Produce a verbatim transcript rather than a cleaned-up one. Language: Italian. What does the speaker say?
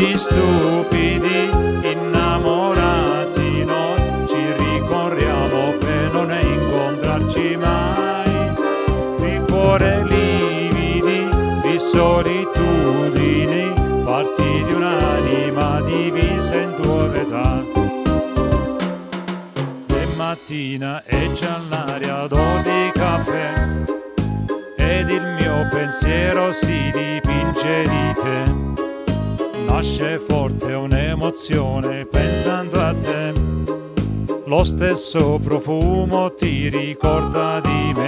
di stupidi innamorati noi ci ricorriamo per non incontrarci mai, di cuore lividi, di solitudini, fatti di un'anima divisa in due metà. E mattina e già l'aria d'odore di caffè ed il mio pensiero si dipinge di te. Nasce forte un'emozione pensando a te, lo stesso profumo ti ricorda di me.